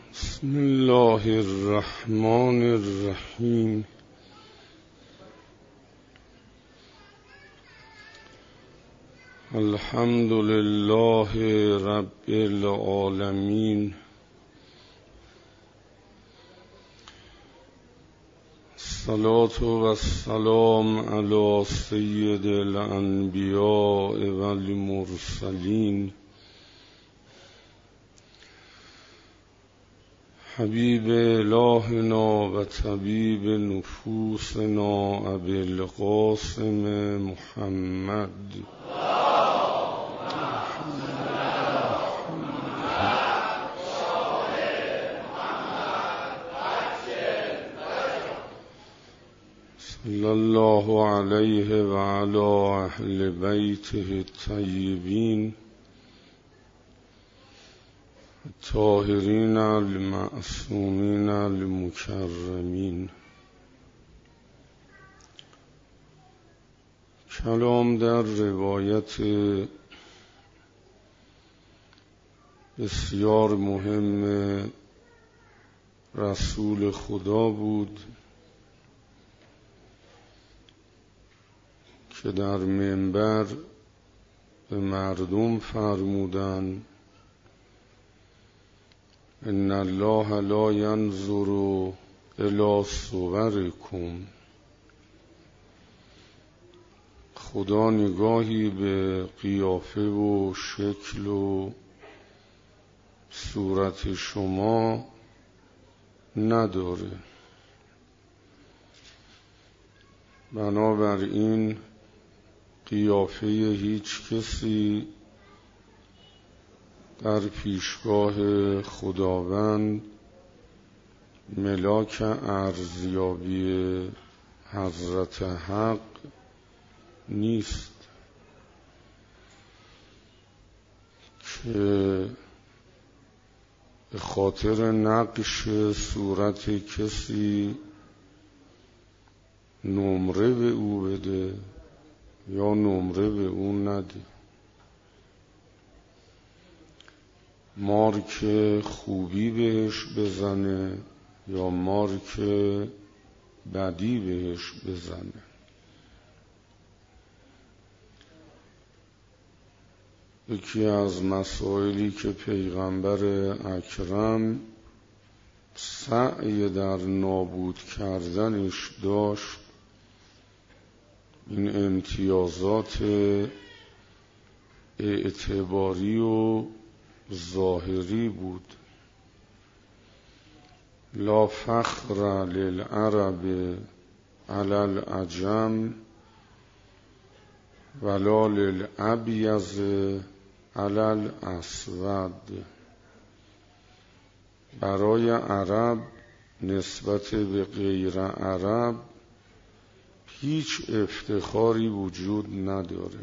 بسم الله الرحمن الرحیم. الحمد لله رب العالمین. الصلاة والسلام علی سید الانبیاء والمرسلین حبیب الهنا و طبیب نفوسنا ابی القاسم محمد. صلی الله علیه و علی اهل بیته الطیبین الطاهرین المعصومین المکرمین. کلام در روایت بسیار مهم رسول خدا بود که در منبر به مردم فرمودند ان الله لا ينظر الی صورکم. خدا نگاهی به قیافه و شکل و صورت شما نداره، بنابراین قیافه هیچ کسی در پیشگاه خداوند ملاک ارزیابی حضرت حق نیست که به خاطر نقش صورت کسی نمره به او بده یا نمره به او نده. مارک خوبی بهش بزنه یا مارک بدی بهش بزنه. یکی از مسائلی که پیغمبر اکرم سعی در نابود کردنش داشت این امتیازات اعتباری و ظاهری بود. لا فخر للعرب علی العجم ولا للابیض علی الاسود. برای عرب نسبت به غیر عرب هیچ افتخاری وجود نداره.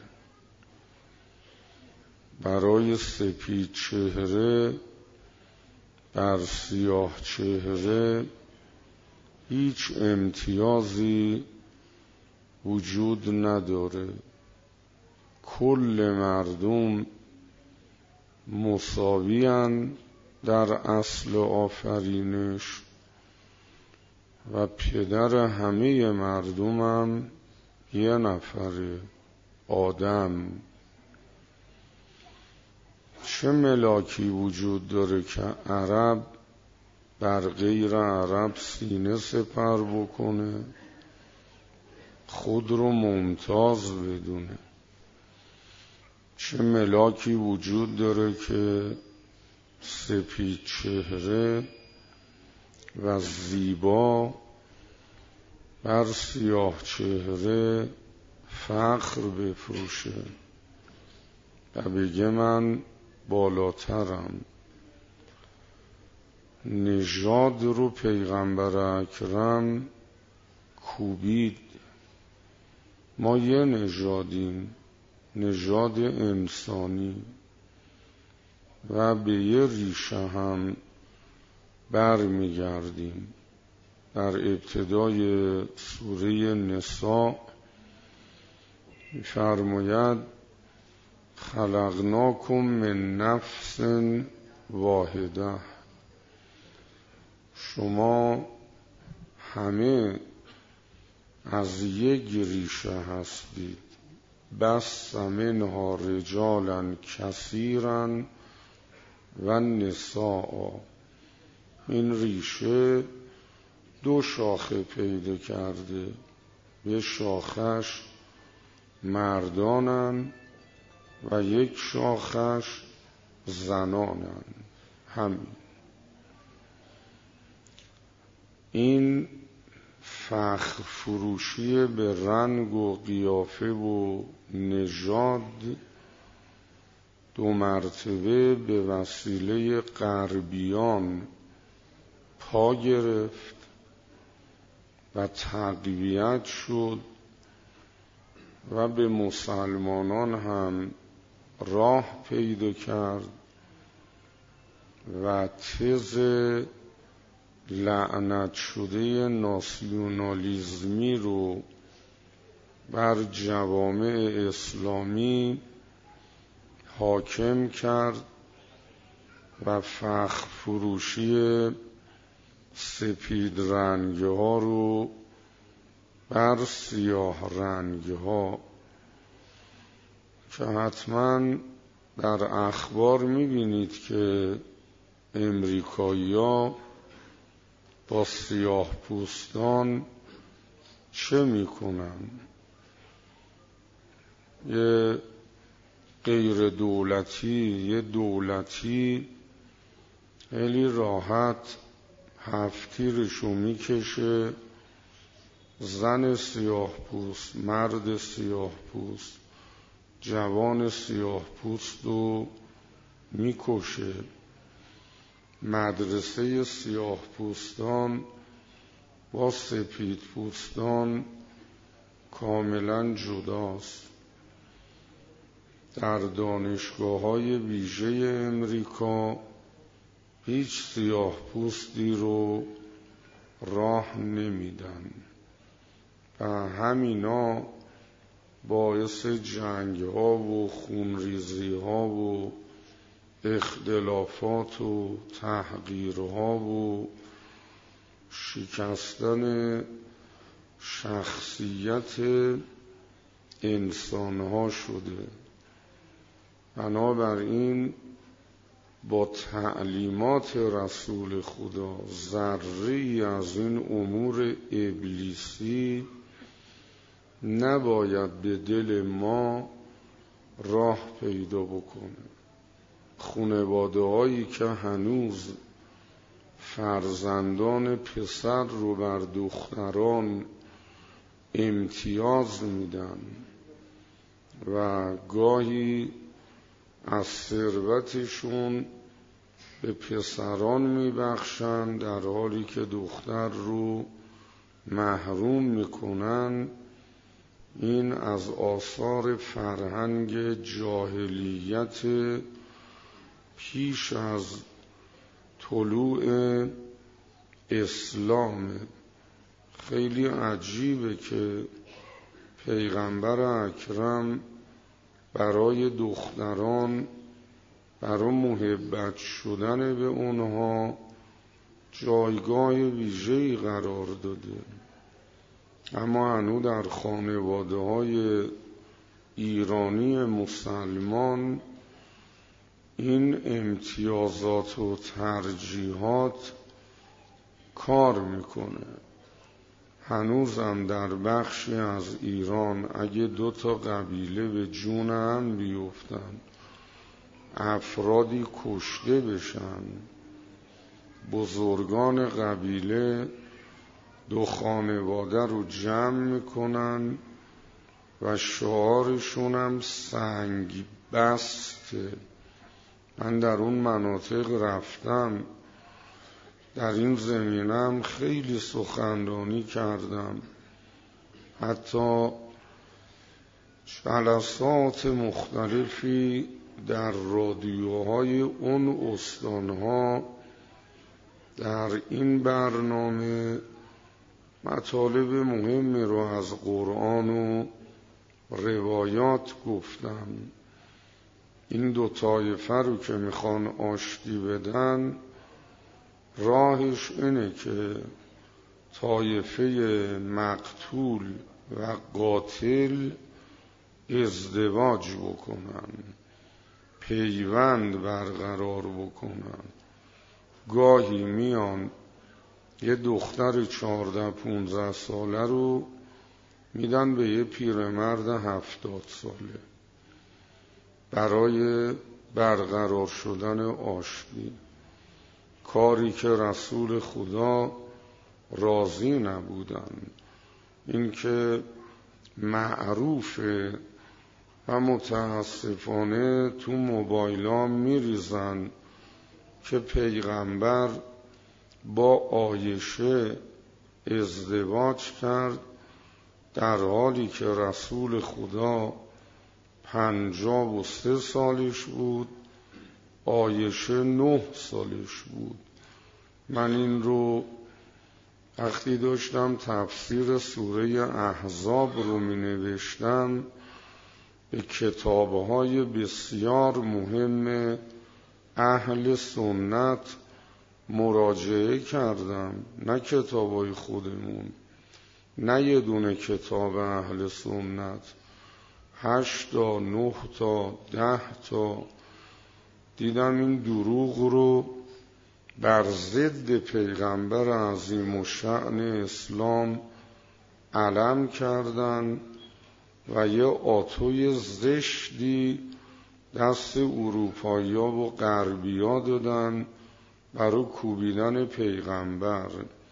برای سپید چهره بر سیاه چهره هیچ امتیازی وجود نداره. کل مردم مساویان در اصل آفرینش و پدر همه مردم هم یه نفره، آدم. چه ملاکی وجود داره که عرب بر غیر عرب سینه سپر بکنه، خود رو ممتاز بدونه؟ چه ملاکی وجود داره که سپید چهره و زیبا بر سیاه چهره فخر بفروشه و بگه من بالاترم؟ نژاد رو پیغمبر اکرم کوبید. ما یه نژادیم، نژاد انسانی، و به یه ریشه هم برمیگردیم. در ابتدای سوره نساء می‌فرماید خلقناکم من نفس واحده شما همه از یک ریشه هستید. بس منها رجالا کثیرا و نساء. این ریشه دو شاخه پیدا کرده، یک شاخش مردانن و یک شاخش زنانن. همین. این فخر فروشی به رنگ و قیافه و نژاد دو مرتبه به وسیله غربیان پا گرفت و تقویت شد و به مسلمانان هم راه پیدا کرد و تز لعنت شده ناسیونالیزمی رو بر جوامع اسلامی حاکم کرد و فخر فروشی سپید رنگ ها رو بر سیاه رنگ ها، که حتما در اخبار میبینید که امریکایی ها با سیاه پوستان چه میکنن. یه غیر دولتی، یه دولتی خیلی راحت هفتیرشو میکشه، زن سیاه پوست، مرد سیاه پوست، جوان سیاه پوست رو میکشه. مدرسه سیاه پوستان با سپید پوستان کاملا جداست. در دانشگاه‌های ویژه امریکا هیچ سیاه پوستی رو راه نمیدن و همینا باعث جنگ‌ها و خونریزی‌ها و اختلافات و تحقیرها و شکستن شخصیت انسانها شده. بنابراین با تعلیمات رسول خدا ذره‌ای از این امور ابلیسی نباید به دل ما راه پیدا بکنه. خانواده هایی که هنوز فرزندان پسر رو بر دختران امتیاز میدن و گاهی از ثروتشون به پسران میبخشن در حالی که دختر رو محروم میکنن، این از آثار فرهنگ جاهلیت پیش از طلوع اسلام. خیلی عجیبه که پیغمبر اکرم برای دختران، برای محبت شدن به اونها جایگاه ویژه‌ای قرار داده، اما هنوز در خانواده‌های ایرانی مسلمان این امتیازات و ترجیحات کار میکنه. هنوزم در بخشی از ایران اگه 2 قبیله به جون هم بیفتن، افرادی کشته بشن، بزرگان قبیله 2 خانواده رو جمع میکنن و شعارشون هم سنگ بسته. من در اون مناطق رفتم، در این زمینم خیلی سخنرانی کردم، حتی جلسات مختلفی در رادیوهای اون استانها در این برنامه مطالب مهمی رو از قرآن و روایات گفتم. این 2 طایفه رو که میخوان آشتی بدن راهش اینه که طایفه مقتول و قاتل ازدواج بکنن، پیوند برقرار بکنن. گاهی میان یه دختر 14-15 ساله رو میدن به یه پیرمرد 70 ساله برای برقرار شدن آشتی، کاری که رسول خدا راضی نبودن. این که معروفه و متاسفانه تو موبایل‌ها میریزن که پیغمبر با عایشه ازدواج کرد در حالی که رسول خدا 53 سالش بود، عایشه 9 سالش بود. من این رو وقتی داشتم تفسیر سوره احزاب رو می نوشتم به کتاب‌های بسیار مهم اهل سنت مراجعه کردم، نه کتاب‌های خودمون، نه یه دونه کتاب اهل سنت، 8 تا 9 تا 10 تا، دیدم این دروغ رو بر ضد پیغمبر عظیم الشأن اسلام علم کردن و یه آتوی زشتی دست اروپایی‌ها و غربی‌ها دادن برای کوبیدن پیغمبر.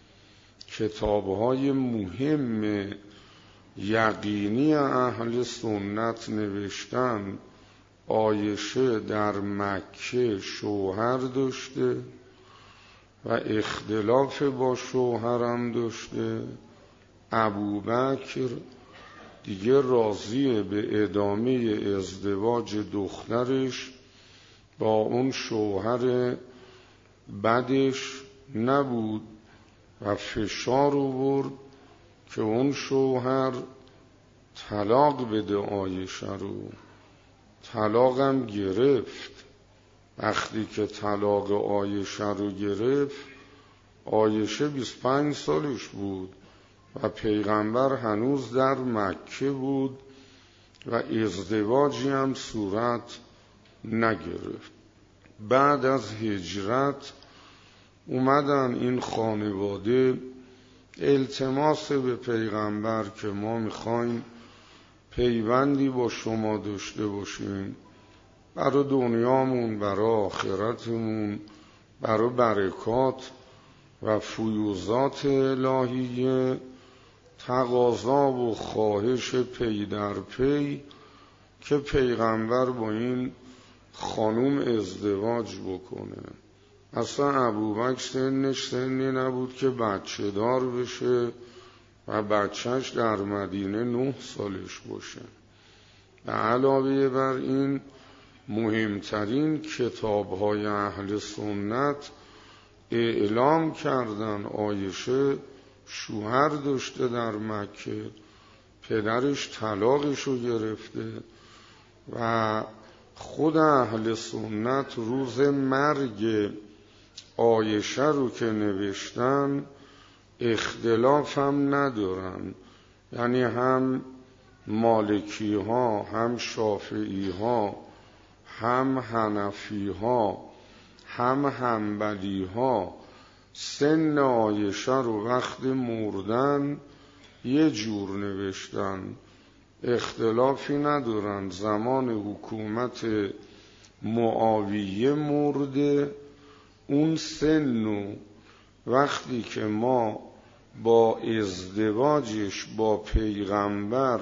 کتاب‌های مهم یقینی اهل سنت نوشتن عایشه در مکه شوهر داشته و اختلاف با شوهرم داشته. ابوبکر دیگه راضی به ادامه ازدواج دخترش با اون شوهر بدش نبود و فشار آورد که اون شوهر طلاق بده عایشه رو. طلاقم گرفت. وقتی که طلاق عایشه رو گرفت، عایشه 25 سالش بود و پیغمبر هنوز در مکه بود و ازدواجی هم صورت نگرفت. بعد از هجرت اومدن این خانواده التماس به پیغمبر که ما میخوایم پیوندی با شما داشته باشیم برای دنیامون، برای آخرتمون، برای برکات و فیوزات الهیه. تقاضا و خواهش پی در پی که پیغمبر با این خانوم ازدواج بکنه. اصلا ابوبکر سنش سنی نبود که بچه دار بشه و بچهش در مدینه 9 سالش باشه. به علاوه بر این مهمترین کتاب‌های اهل سنت اعلام کردن عایشه شوهر داشته در مکه، پدرش طلاقشو گرفته و خود اهل سنت روز مرگ عایشه رو که نوشتن اختلاف هم ندارن. یعنی هم مالکی ها، هم شافعی ها، هم حنفی ها، هم حنبلی ها سن عایشه رو وقت مردن یه جور نوشتن، اختلافی ندارن. زمان حکومت معاویه مرده، اون سن و وقتی که ما با ازدواجش با پیغمبر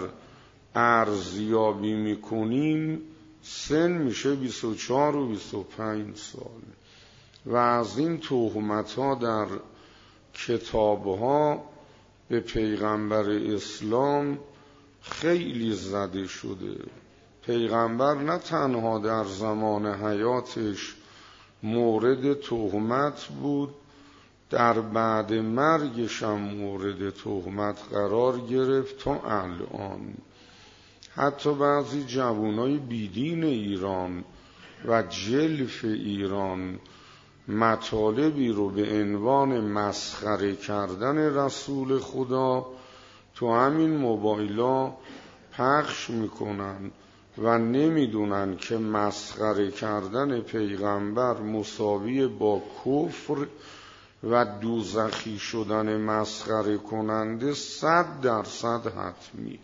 ارزیابی میکنیم سن میشه 24 و 25 سال. و از این تهمت ها در کتاب ها به پیغمبر اسلام خیلی زده شده. پیغمبر نه تنها در زمان حیاتش مورد تهمت بود، در بعد مرگش هم مورد تهمت قرار گرفت تا الان. حتی بعضی جوانای بیدین ایران و جلف ایران مطالبی رو به عنوان مسخره کردن رسول خدا تو همین موبایلا پخش میکنن و نمیدونن که مسخره کردن پیغمبر مساوی با کفر و دوزخی شدن مسخره کننده 100% حتمی.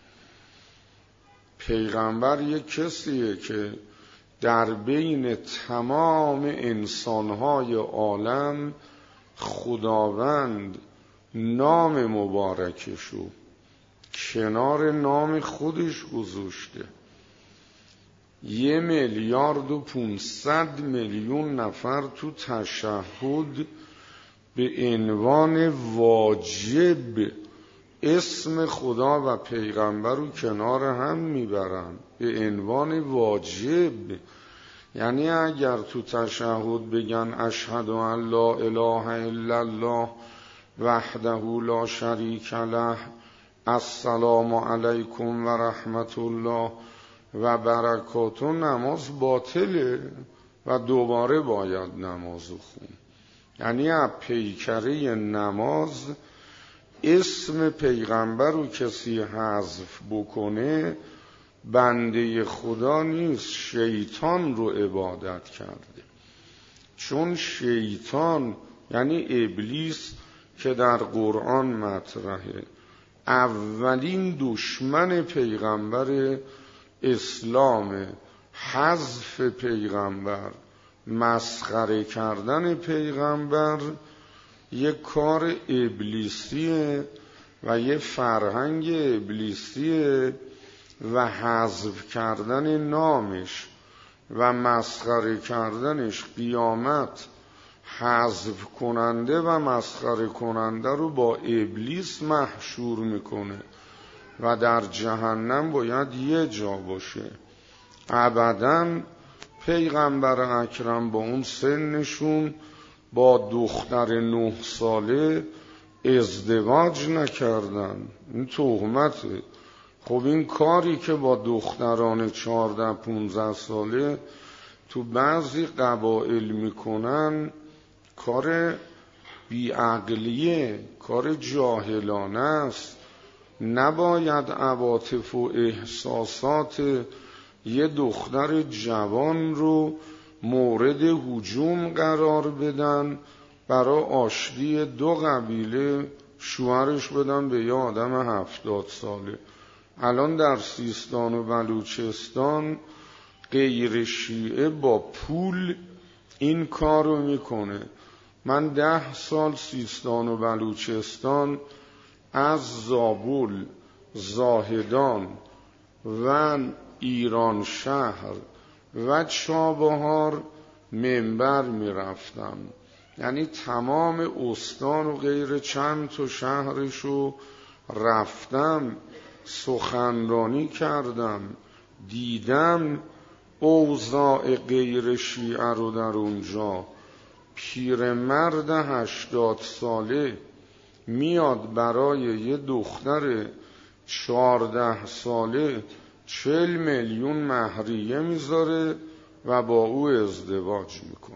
پیغمبر یک کسیه که در بین تمام انسانهای عالم خداوند نام مبارکشو کنار نام خودش گذاشته. 1,500,000,000 نفر تو تشهد به عنوان واجب اسم خدا و پیغمبر رو کنار هم میبرن به عنوان واجب. یعنی اگر تو تشهد بگن اشهد ان لا اله الا الله وحده لا شریک له السلام علیکم و رحمت الله و برکاته، نماز باطله و دوباره باید نمازو خون. یعنی از پیکره نماز اسم پیغمبر رو کسی حذف بکنه بنده خدا نیست، شیطان رو عبادت کرده. چون شیطان یعنی ابلیس که در قرآن مطرحه، اولین دشمن پیغمبر اسلام، حذف پیغمبر، مسخره کردن پیغمبر یک کار ابلیسیه و یک فرهنگ ابلیسیه و حذف کردن نامش و مسخره کردنش قیامت حذف کننده و مسخره کننده رو با ابلیس محشور میکنه و در جهنم باید یه جا باشه. ابداً پیغمبر اکرم با اون سنشون با دختر 9 ساله ازدواج نکردن. این تهمته. خب این کاری که با دختران 14-15 ساله تو بعضی قبایل میکنن کار بیعقلیه، کار جاهلانه است. نباید عواطف و احساسات یه دختر جوان رو مورد هجوم قرار بدن، برای آشتی 2 قبیله شوهرش بدن به یه آدم 70 ساله. الان در سیستان و بلوچستان غیر شیعه با پول این کار رو میکنه. من 10 سال سیستان و بلوچستان از زابل، زاهدان و ایران شهر و چابهار منبر میرفتم. یعنی تمام استان و غیر چند تا شهرشو رفتم، سخنرانی کردم، دیدم اوضاع غیر شیعه رو در اونجا. پیرمرد 80 ساله میاد برای یه دختر 14 ساله 40 میلیون مهریه میذاره و با او ازدواج میکنه.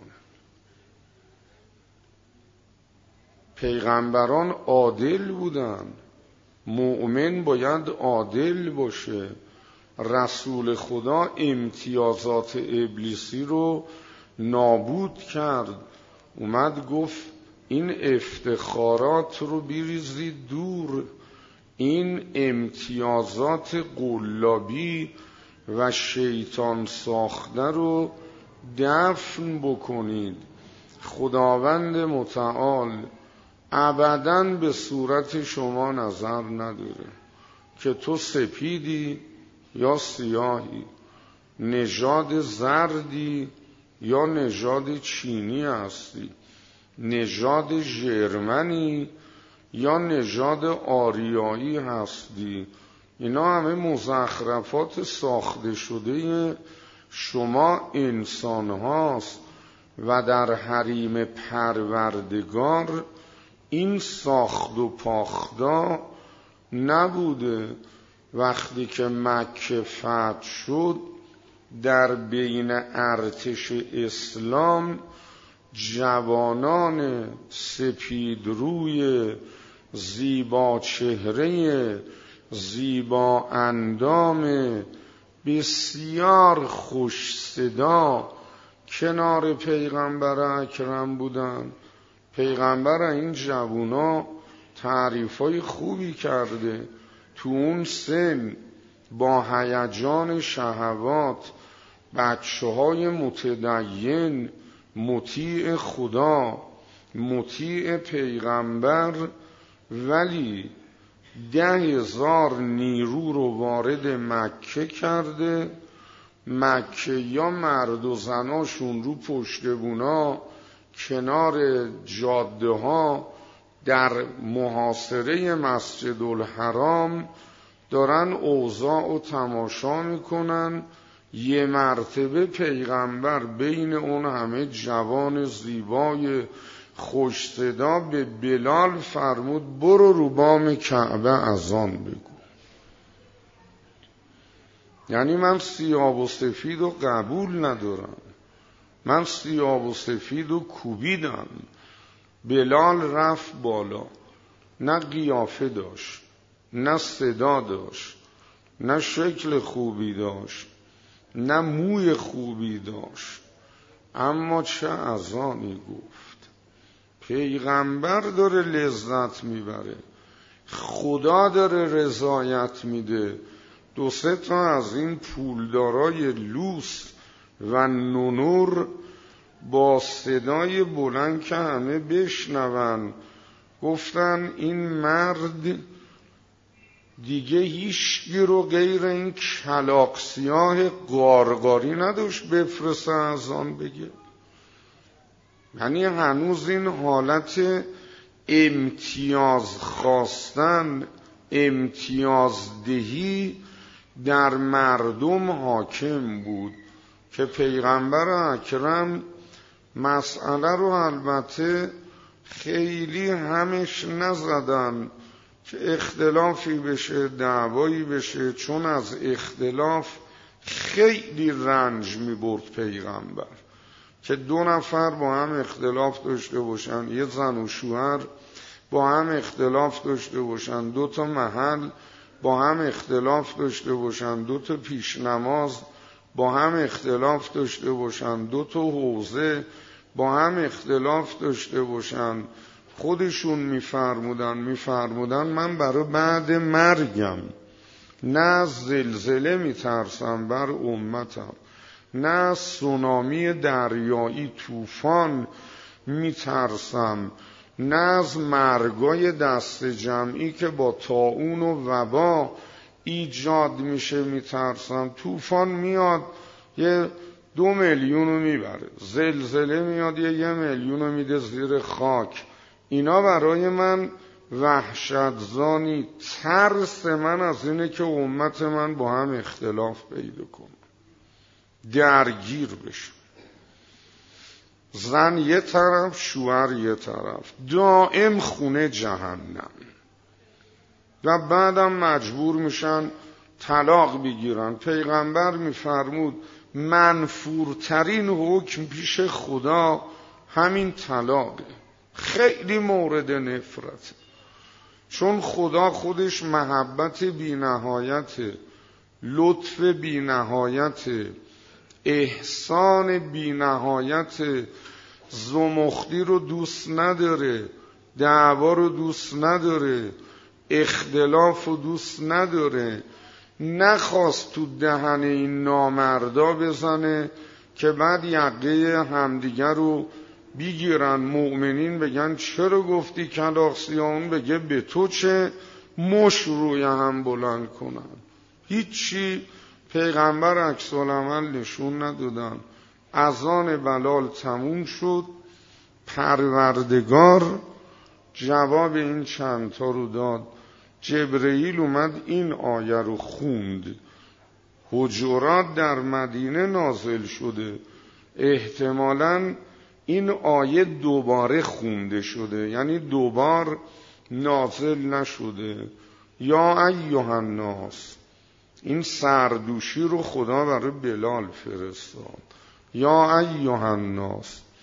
پیغمبران عادل بودن. مؤمن باید عادل باشه. رسول خدا امتیازات ابلیسی رو نابود کرد. اومد گفت این افتخارات رو بریزید دور، این امتیازات قلابی و شیطان ساخته رو دفن بکنید. خداوند متعال ابداً به صورت شما نظر نداره که تو سپیدی یا سیاهی، نژاد زردی یا نژاد چینی هستی، نژاد ژرمنی یا نژاد آریایی هستی. اینا همه مزخرفات ساخته شده شما انسان هاست و در حریم پروردگار این ساخت و پاختا نبوده. وقتی که مکه فتح شد در بین ارتش اسلام جوانان سپید روی، زیبا چهره، زیبا اندام، بسیار خوش صدا کنار پیغمبر اکرم بودن. پیغمبر این جوونا تعریفای خوبی کرده. تو اون سن با هیجان شهوات، بچه‌های متدین، مطیع خدا، مطیع پیغمبر، ولی 10,000 نیرو رو وارد مکه کرده. مکه یا مرد و زناشون رو پشتبونا کنار جاده ها در محاصره مسجد الحرام دارن اوضاع و تماشا میکنن. یه مرتبه پیغمبر بین اون همه جوان زیبای خوش صدا به بلال فرمود برو رو بام کعبه اذان بگو. یعنی من سیاه و سفید و قبول ندارم، من سیاه و سفید و کوبیدم. بلال رفت بالا، نه قیافه داشت، نه صدا داشت، نه شکل خوبی داشت، نه موی خوبی داشت، اما چه اذانی گفت. پیغمبر داره لذت میبره، خدا داره رضایت میده. 2-3 تا از این پولدارای لوس و نونور با صدای بلند که همه بشنون گفتن این مرد دیگه هیچکی رو غیر این کلاغ سیاه قارقاری نداشت بفرسته اذان بگه. یعنی هنوز این حالت امتیاز خواستن، امتیازدهی در مردم حاکم بود که پیغمبر اکرم مسئله رو البته خیلی همش نزدن که اختلافی بشه، دعوایی بشه، چون از اختلاف خیلی رنج می برد پیغمبر. که 2 نفر با هم اختلاف داشته باشن، یه زن و شوهر با هم اختلاف داشته باشن، 2 تا محل با هم اختلاف داشته باشن، 2 تا پیش نماز با هم اختلاف داشته باشن، 2 تا حوزه با هم اختلاف داشته باشن، خودشون میفرمودن من برای بعد مرگم نه از زلزله میترسم بر امتم، نه از سونامی دریایی طوفان میترسم، نه از مرگای دست جمعی که با طاعون و وبا ایجاد میشه میترسم. طوفان میاد یه 2 میلیون رو میبره، زلزله میاد 1 میلیون رو میده زیر خاک. اینا برای من وحشتزانی. ترس من از اینه که امت من با هم اختلاف پیدا کنه، درگیر بشه، زن یه طرف شوهر یه طرف، دائم خونه جهنم، و بعدم مجبور میشن طلاق بگیرن. پیغمبر میفرمود منفورترین حکم پیش خدا همین طلاقه. خیلی مورد نفرت، چون خدا خودش محبت بی نهایت، لطف بی نهایت، احسان بی نهایت، زمختی رو دوست نداره، دعوا رو دوست نداره، اختلاف رو دوست نداره. نخواست تو دهن این نامردا بزنه که بعد یقه همدیگر رو بگیرن، مؤمنین بگن چرا گفتی کلاغ سیاه، اون بگه به تو چه، مش روی هم بلند کنن. هیچی پیغمبر عکس العمل نشون ندادن. اذان بلال تموم شد، پروردگار جواب این چند تا رو داد. جبرئیل اومد این آیه رو خوند. حجرات در مدینه نازل شده، احتمالاً این آیه دوباره خونده شده، یعنی دوبار نازل نشده. یا ایها الناس، این سردوشی رو خدا برای بلال فرستاد. یا ایها الناس،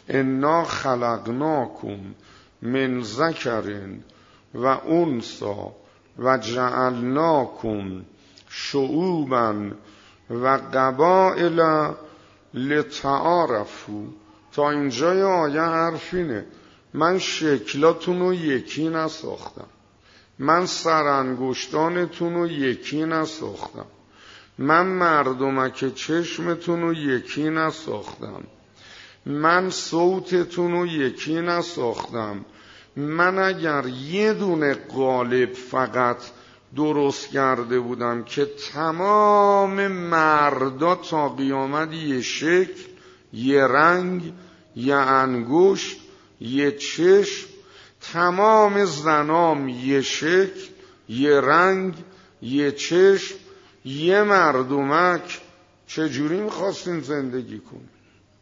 انا خلقناکم من ذکر و انثی و جعلناکم شعوبا و قبائل لتعارفوا. تا اینجای آیه حرفینه، من شکلاتون رو یکی نساختم، من سرانگشتانتون رو یکی نساختم، من مردمک چشمتون رو یکی نساختم، من صوتتون رو یکی نساختم. من اگر یه دونه قالب فقط درست کرده بودم که تمام مردا تا قیامت یه شکل، یه رنگ، یه انگشت، یه چشم، تمام زنام یه شکل، یه رنگ، یه چشم، یه مردمک، چجوری میخواستین زندگی کنین؟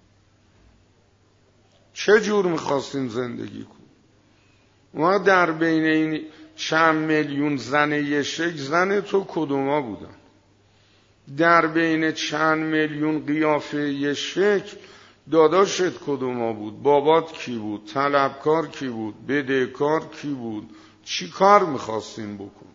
چجور میخواستین زندگی کنین؟ ما در بین این چند میلیون زن یه شکل، زن تو کدوما بودن؟ در بین چند میلیون قیافه یه شکل، داداشت کدوما بود؟ بابات کی بود؟ طلبکار کی بود؟ بدهکار کی بود؟ چی کار میخواستین بکن؟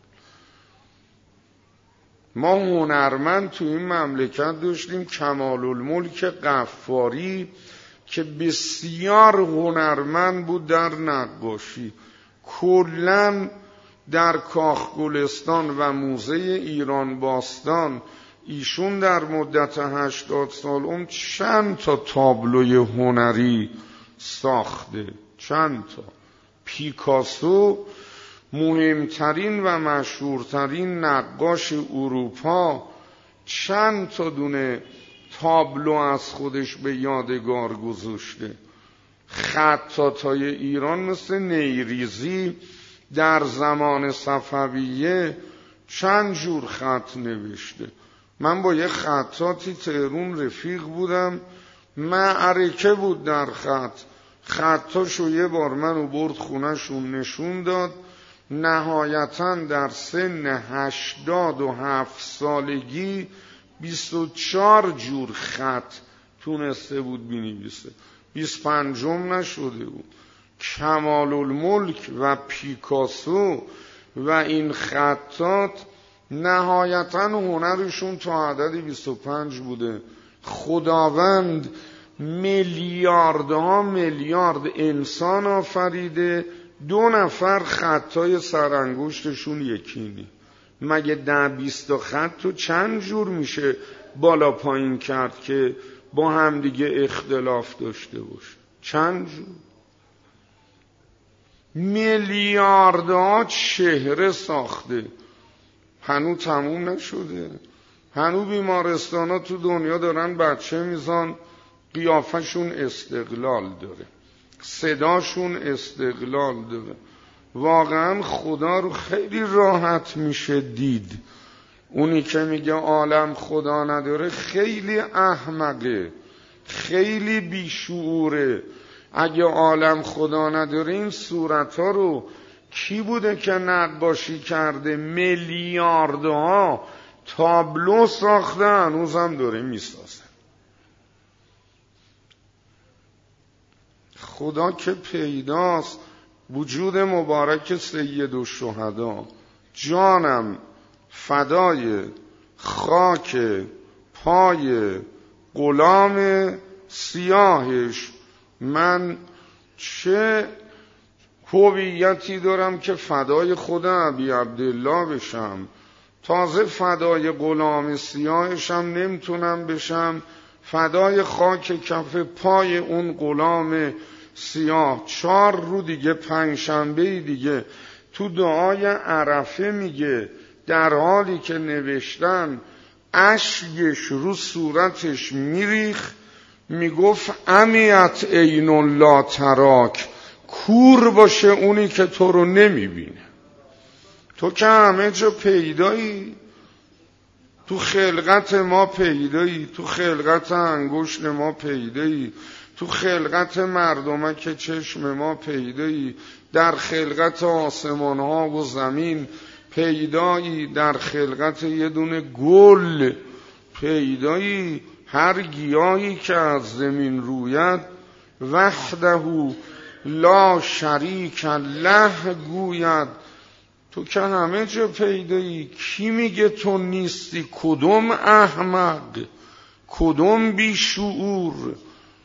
ما هنرمند تو این مملکت داشتیم، کمال الملک غفاری که بسیار هنرمند بود در نقاشی. کلاً در کاخ گلستان و موزه ایران باستان ایشون در مدت 80 سال چند تا تابلوی هنری ساخته، چند تا. پیکاسو مهمترین و مشهورترین نقاش اروپا چند تا دونه تابلو از خودش به یادگار گذاشته. خطاطای ایران مثل نیریزی در زمان صفویه چند جور خط نوشته. من با یه خطاطی تهران رفیق بودم، معرکه بود در خط. خطاشو یه بار منو برد خونه‌شون نشون داد. نهایتاً در سن 87 سالگی 24 جور خط تونسته بود بنویسه، 25 نشده بود. کمال الملک و پیکاسو و این خطاط نهایتاً هنرشون تا عدد 25 بوده. خداوند میلیاردها میلیارد انسان آفریده، 2 نفر خطای سرانگشتشون یکی نی. مگه 10-20 خط تو چند جور میشه بالا پایین کرد که با هم دیگه اختلاف داشته باشه؟ چند جور؟ میلیاردها چهره ساخته، هنو تموم نشده. هنو بیمارستان ها تو دنیا دارن بچه میزان، قیافشون استقلال داره، صداشون استقلال داره. واقعا خدا رو خیلی راحت میشه دید. اونی که میگه عالم خدا نداره خیلی احمقه، خیلی بیشعوره. اگه عالم خدا نداره این صورتها رو کی بوده که نقاشی کرده؟ میلیاردها تابلو ساخته، هنوزم داره میسازه. خدا که پیداست. وجود مبارک سید الشهدا، جانم فدای خاک پای غلام سیاهش. من چه هویتی دارم که فدای خود ابی عبدالله بشم؟ تازه فدای غلام سیاهشم نمیتونم بشم، فدای خاک کف پای اون غلام سیاه. 4 روز دیگه، 5 شنبه دیگه، تو دعای عرفه میگه در حالی که نوشتن اشکش رو صورتش میریخ، میگفت امیت عین لا تراک، کور باشه اونی که تو رو نمیبینه. تو که همه جا پیدایی، تو خلقت ما پیدایی، تو خلقت انگشت ما پیدایی، تو خلقت مردمک چشم ما پیدایی، در خلقت آسمان ها و زمین پیدایی، در خلقت یه دونه گل پیدایی. هر گیاهی که از زمین روید وحده لا شریک له گوید تو که همه جا پیدایی، کی میگه تو نیستی؟ کدوم احمق، کدوم بیشعور؟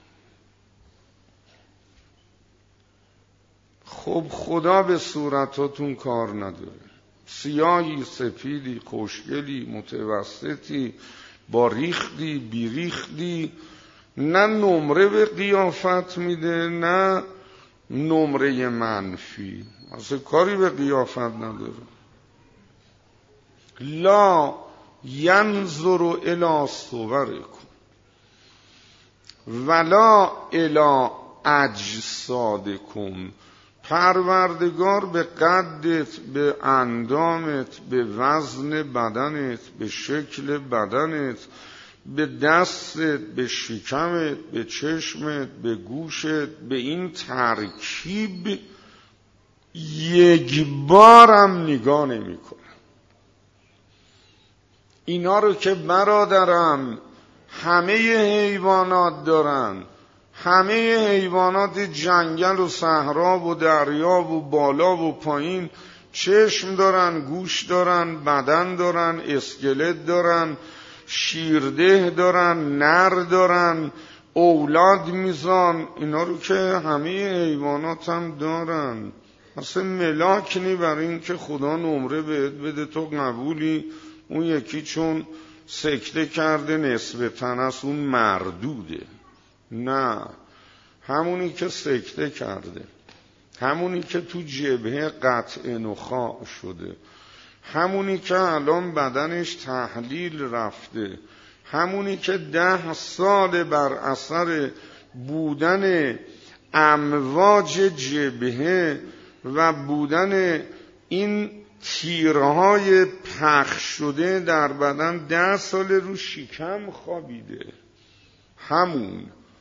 خب خدا به صورتاتون کار نداره، سیاهی، سفیدی، خوشگلی، متوسطی، با ریختی، بی ریختی، نه نمره به قیافت میده نه نمره منفی، اصلا کاری به قیافت نداره. لا ینظر الی صورکم ولا الی اجسادکم. پروردگار به قدت، به اندامت، به وزن بدنت، به شکل بدنت، به دستت، به شکمت، به چشمت، به گوشت، به این ترکیب یک بارم نگاه نمی کنه. اینا رو که برادرم همه حیوانات دارن، همه حیوانات جنگل و صحرا و دریا و بالا و پایین چشم دارن، گوش دارن، بدن دارن، اسکلت دارن، شیرده دارن، نر دارن، اولاد میزان. اینا رو که همه حیوانات هم دارن. اصلا ملاک نی برای این که خدا نمره بهت بده تو قبولی، اون یکی چون سکته کرده نصف تن است اون مردوده. نه، همونی که سکته کرده، همونی که تو جبهه قطع نخاع شده، همونی که الان بدنش تحلیل رفته، همونی که 10 سال بر اثر بودن امواج جبهه و بودن این تیرهای پخش شده در بدن 10 سال رو شکم خوابیده. همون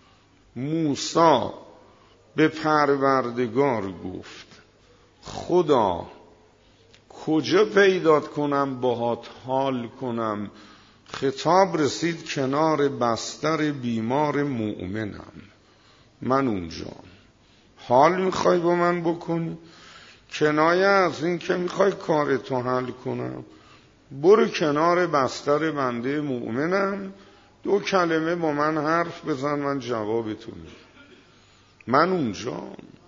موسی به پروردگار گفت خدا کجا پیدات کنم باهات حال کنم؟ خطاب رسید کنار بستر بیمار مؤمنم، من اونجا. حال میخوای با من بکنی؟ کنایه از این که میخوای کارتو حل کنم، برو کنار بستر بنده مؤمنم، 2 کلمه با من حرف بزن، من جوابتو میدم. من اونجا.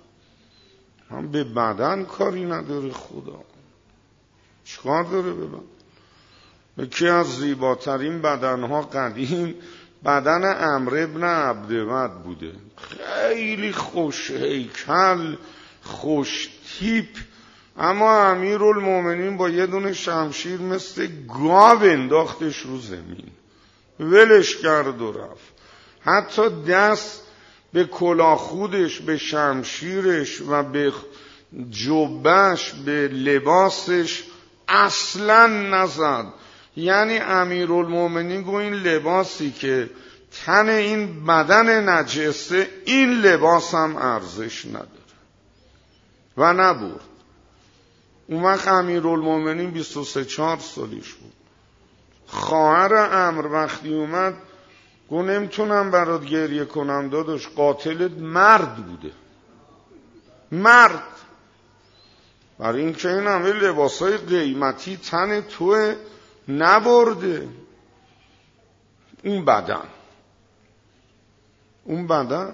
هم به بدن کاری نداره خدا. چیکار داره به بدن؟ یکی از زیباترین بدنها قدیم بدن عمرو بن عبدود بوده. خیلی خوش هیکل، خوش تیپ، اما امیرالمومنین با یه دونه شمشیر مثل گاو انداختش رو زمین، ولش کرد و رفت. حتی دست به کلاه خودش، به شمشیرش و به جبهش، به لباسش اصلا نزد. یعنی امیرالمومنین گو این لباسی که تن این بدن نجسه، این لباس هم ارزش نداره و نبرد. اون وقت امیرالمومنین 23-24 سالش بود. خواهر عمرو وقتی اومد گو نمیتونم برات گریه کنم داداش، قاتلت مرد بوده، مرد. برای این که این همه لباسای قیمتی تن توه نبرده. اون بدن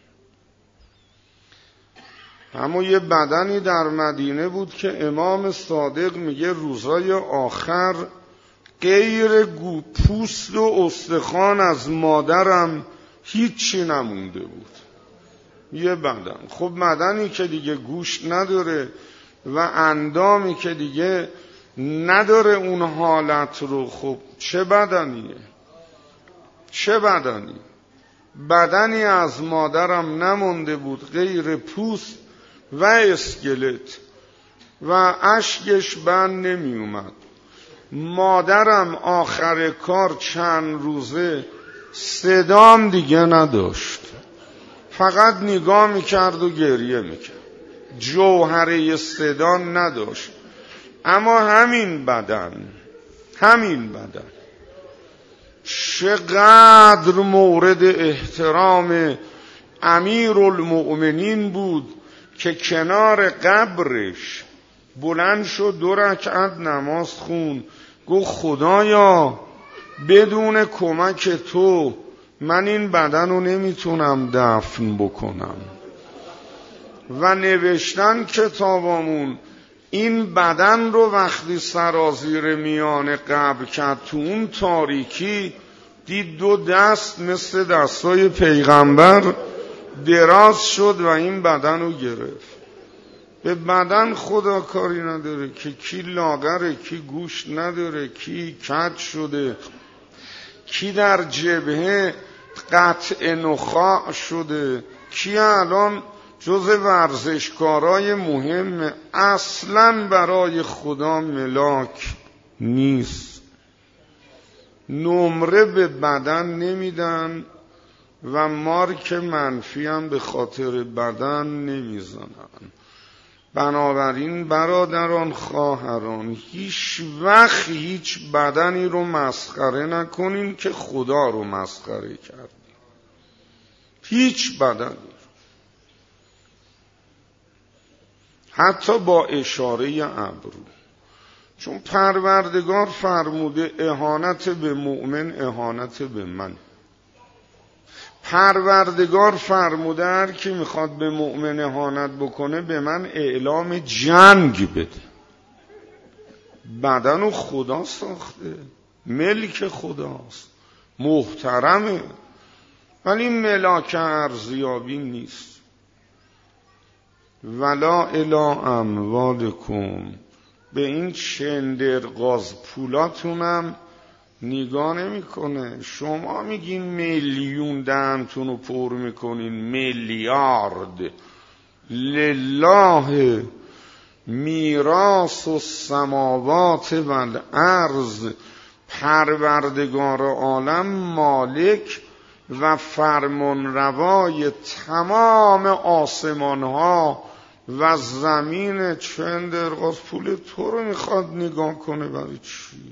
اما یه بدنی در مدینه بود که امام صادق میگه روزای آخر غیر پوست و استخوان از مادرم هیچی نمونده بود. یه بدن. خب بدنی که دیگه گوشت نداره و اندامی که دیگه نداره اون حالت رو، خب چه بدنیه؟ چه بدنی؟ بدنی از مادرم نمونده بود غیر پوست و اسکلت و اشکش بند نمی اومد. مادرم آخر کار چند روزه صدام دیگه نداشت، فقط نگاه میکرد و گریه میکرد، جوهره صدا نداشت. اما همین بدن چقدر مورد احترام امیرالمؤمنین بود که کنار قبرش بلند شد 2 رکعت نماز خون، گفت خدایا بدون کمک تو من این بدن رو نمیتونم دفن بکنم. و نوشتن کتابامون این بدن رو وقتی سرازیر میان قبر کرد تو اون تاریکی، دید 2 دست مثل دستای پیغمبر دراز شد و این بدن رو گرفت. به بدن خدا کاری نداره که کی لاغره، کی گوشت نداره، کی کج شده، کی در جبهه قطع نخاع شده، کی الان جز ورزشکارای مهم، اصلاً برای خدا ملاک نیست. نمره به بدن نمیدن و مارک منفی هم به خاطر بدن نمیزنن. بنابراین برادران خواهران، هیچ وقت هیچ بدنی رو مسخره نکنین که خدا رو مسخره کردین. هیچ بدنی، حتی با اشاره ابرو. چون پروردگار فرموده اهانت به مؤمن اهانت به من. پروردگار فرموده هر کی میخواد به مؤمن اهانت بکنه به من اعلام جنگ بده. بدن خدا ساخته، ملک خداست، محترمه، ولی ملاک ارزیابی نیست. ولا الی اموالکم، به این چندرغاز پولاتونم نگاه نمیکنه. شما میگین میلیون دهنتونو پر میکنین، میلیارد. لله میراث السماوات والارض، پروردگار عالم مالک و فرمانروای تمام آسمان ها و زمین. چندرغاز پول تو رو میخواد نگاه کنه برای چی؟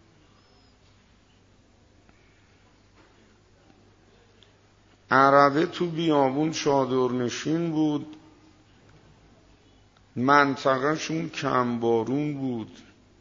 عربه تو بیابون چادرنشین بود، منطقه شون کم بارون بود.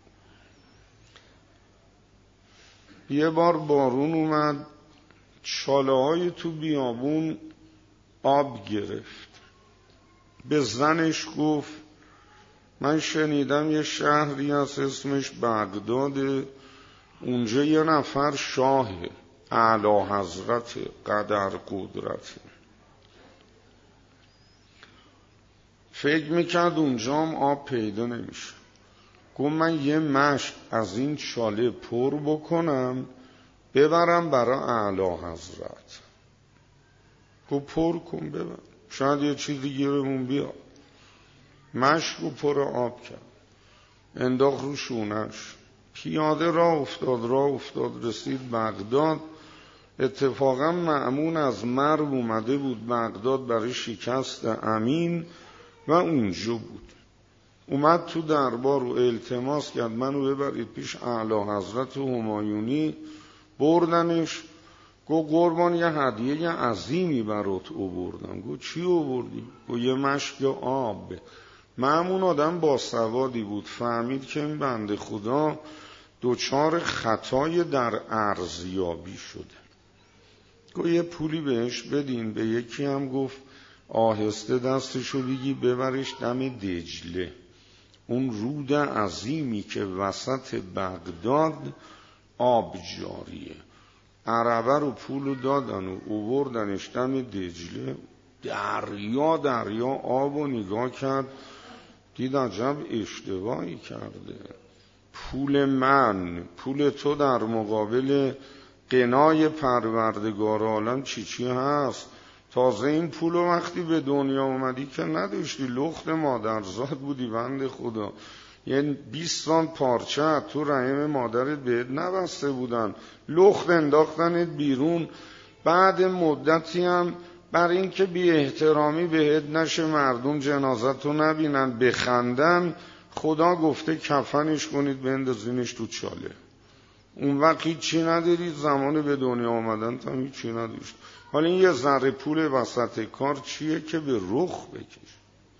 یه بار بارون اومد، چاله های تو بیابون آب گرفت. به زنش گفت من شنیدم یه شهری هست اسمش بغداد، اونجا یه نفر شاهه، اعلی حضرت، قدر قدرت. فکر میکرد اونجا هم آب پیدا نمیشه. گفت من یه مشک از این چاله پر بکنم ببرم برای اعلی حضرت. گفت پر کن ببر، شاید یه چیزی گیرمون بیاد. مشک رو پر آب کرد، انداخت رو شونش، پیاده راه افتاد رسید بغداد. اتفاقا مأمون از مرو اومده بود بغداد برای شکست امین و اونجا بود. اومد تو دربار و التماس کرد منو ببرید پیش اعلی حضرت همایونی. بردنش. گفت قربان یه هدیه عظیمی برات آوردم. گفت چی آوردی؟ گفت یه مشک آب. مأمون آدم باسوادی بود، فهمید که این بنده خدا دچار خطای در ارزیابی شده. گفت یه پولی بهش بدین. به یکی هم گفت آهسته دستشو بگی ببرش دم دجله، اون رود عظیمی که وسط بغداد آب جاریه. عربه رو پولو دادن و اووردنش دم دجله. دریا آب رو نگاه کرد، دید عجب اشتباهی کرده. پول تو در مقابل قنای پروردگار عالم چی هست؟ تازه این پول وقتی به دنیا اومدی که نداشتی، لخت مادرزاد بودی بنده خدا. یعنی 20 سال پارچه تو رحم مادرت بهت نبسته بودن، لخت انداختنت بیرون. بعد مدتی هم بر این که بی احترامی بهت نشه، مردم جنازتو نبینن بخندن، خدا گفته کفنش کنید بندازینش تو چاله. اون وقت هیچی ندارید، زمان به دنیا آمدن تا هیچی نداشت. حالا این یه ذره پول وسط کار چیه که به رخ بکش.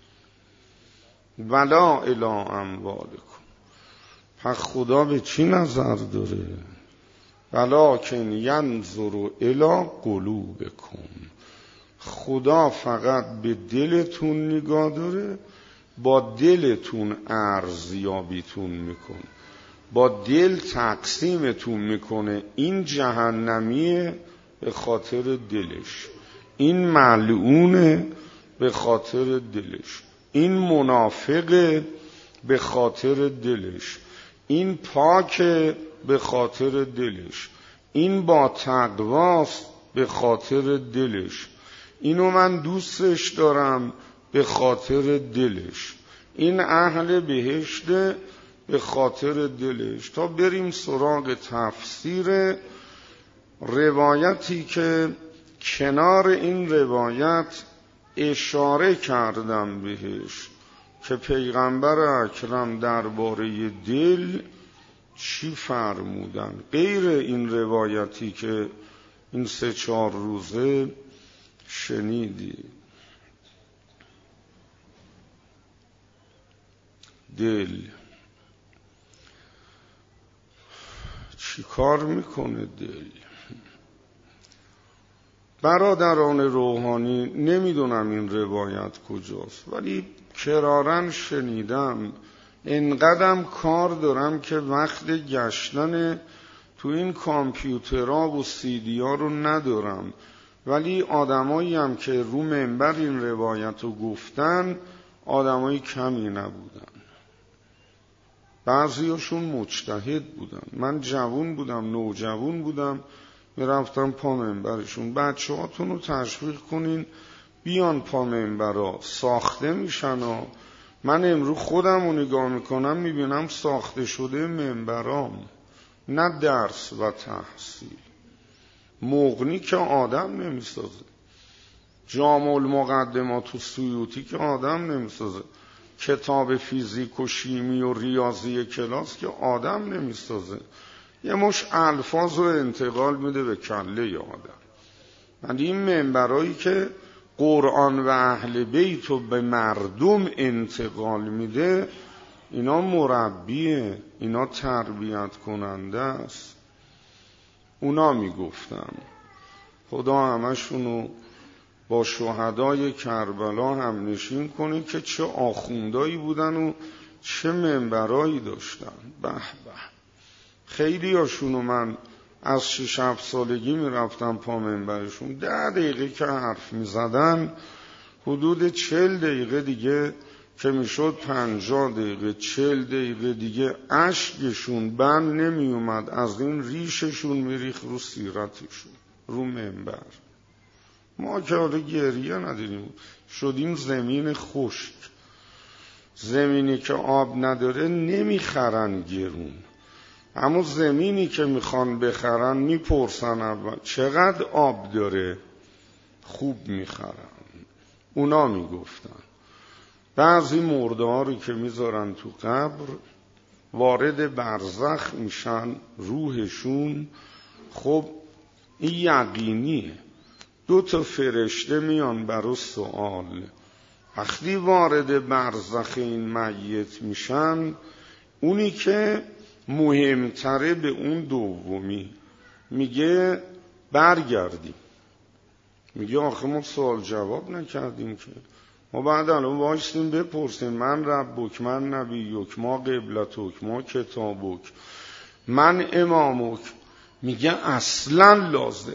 ولا الی اموالکم. پس خدا به چی نظر داره؟ ولکن ینظر الی قلوبکم. خدا فقط به دلتون نگاه داره، با دلتون ارزیابیتون میکنه، با دل تقسیمتون میکنه. این جهنمیه به خاطر دلش، این ملعونه به خاطر دلش، این منافقه به خاطر دلش، این پاکه به خاطر دلش، این با تقواست به خاطر دلش، اینو من دوستش دارم به خاطر دلش، این اهل بهشته به خاطر دلش. تا بریم سراغ تفسیر روایتی که کنار این روایت اشاره کردم بهش که پیغمبر اکرم درباره دل چی فرمودن، غیر این روایتی که این 3-4 روزه شنیدی. دل چی کار میکنه؟ دل برادران روحانی، نمیدونم این روایت کجاست ولی کرارن شنیدم. انقدرم کار دارم که وقت گشتن تو این کامپیوترها و سیدی ها رو ندارم، ولی آدمایی هم که رو منبر این روایت رو گفتن آدمای کمی نبودن. بعضیاشون مجتهد بودن. من جوون بودم، نوجوون بودم، میرفتم پا منبرشون. بچه هاتون رو تشویق کنین بیان پا منبرها، ساخته میشن ها. من امروز خودم رو نگاه میکنم میبینم ساخته شده منبرام، نه درس و تحصیل. مغنی که آدم نمیسازه، جامع المقدمات و سیوطی که آدم نمیسازه، کتاب فیزیک و شیمی و ریاضی کلاس که آدم نمیسازه. یه مش الفاظ رو انتقال میده به کله آدم. من این منبرایی که قرآن و اهل بیت رو به مردم انتقال میده، اینا مربیه، اینا تربیت کننده است. اونا میگفتن خدا همشونو با شهدای کربلا هم نشین کنه که چه آخوندایی بودن و چه منبرایی داشتن. به به. خیلی هاشونو من از 6-7 سالگی میرفتم پا منبرشون. 10 دقیقه که حرف میزدن، حدود 40 دقیقه دیگه که میشد 50 دقیقه، 40 دقیقه دیگه اشکشون بند نمی اومد، از این ریششون میریخ رو سیرتشون، رو منبر. ما که حالا گریه نداریم، شدیم زمین خشک. زمینی که آب نداره نمیخرن گرون، اما زمینی که میخوان بخرن میپرسن اول چقدر آب داره، خوب میخرن. اونا میگفتن بعضی مرده ها رو که میذارن تو قبر وارد برزخ میشن روحشون. خب این یقینیه، 2 فرشته میان برای سوال. وقتی وارد برزخ این میت میشن، اونی که مهمتره به اون دومی میگه برگردیم. میگه آخه ما سوال جواب نکردیم که، ما بعد الان وایستیم بپرسیم من ربک، من نبیک، ما قبلتک، ما کتابک، من امامک. میگه اصلا لازم،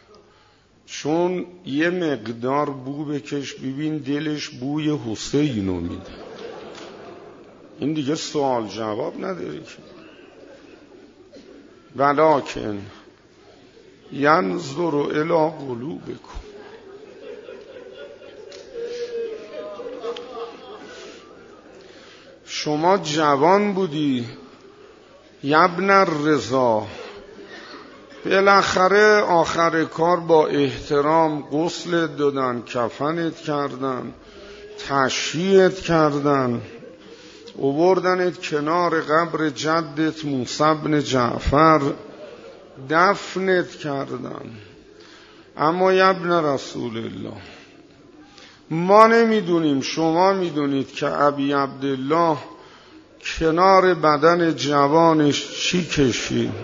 چون یه مقدار بو بکش ببین دلش بوی حسینو میده. این دیگه سوال جواب نداره که. ولکن ینظر الی قلوبکم. شما جوان بودی یبن الرضا، بالاخره آخر کار با احترام غسلت دادن، کفنت کردن، تشییعت کردن، آوردنت کنار قبر جدت موسی بن جعفر، دفنت کردن. اما ابن رسول الله، ما نمیدونیم، شما میدونید که ابی عبدالله کنار بدن جوانش چی کشید.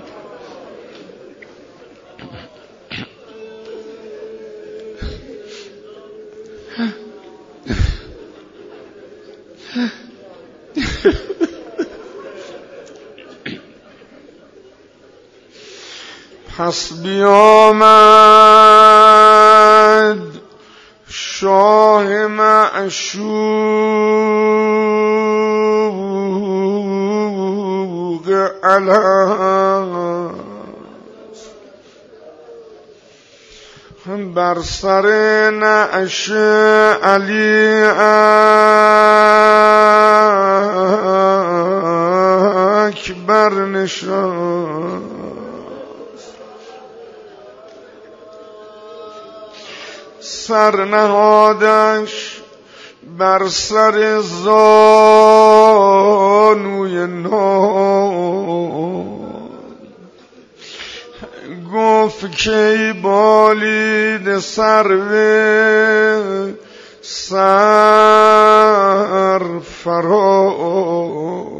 پس بیامد شاه معشوق علیه بر سر نعش علی اکبر نشست. سر نهادش بر سر زانوی نام، گفت که ای بالید سرو سرفراز،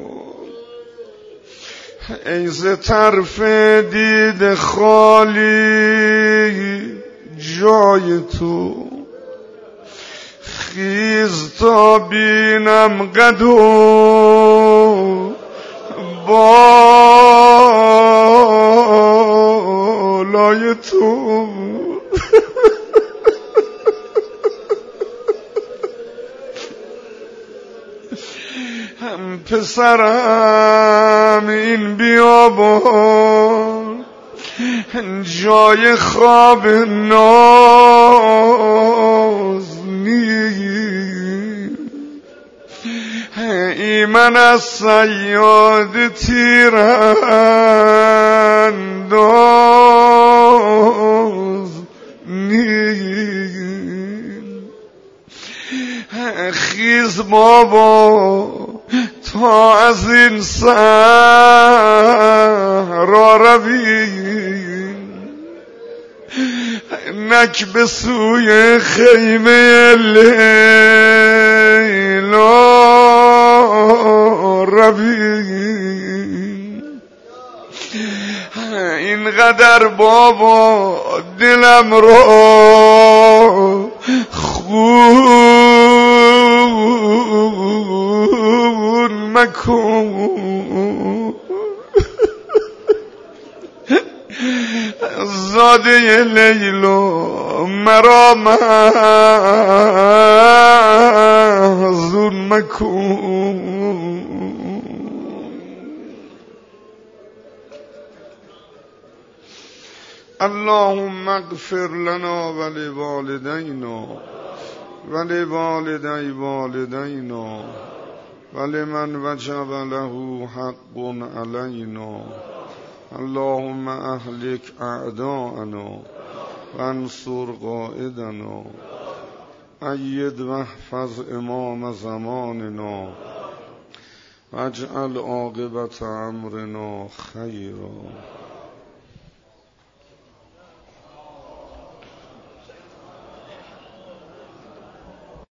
ای ز طرف دید خالی جای تو، خیز تا بینم قد و بالای تو. پسرم این بیابان جای خواب ناز نیست، ایمن از صیاد تیرانداز نیست. خیز بابا تا از این صحرا رویم، نک به سوی خیمه لیلا رویم. اینقدر بابا دلم را خون مکن، زاده لیلا مرا محزون مکن. اللهم اغفر لنا ولوالدینا ولوالدی والدینا ولمن وجب له حق علینا. اللهم اهلك اعداءنا وانصر قائدنا، اید واحفظ امام زماننا، واجعل عاقبت امرنا خیرا.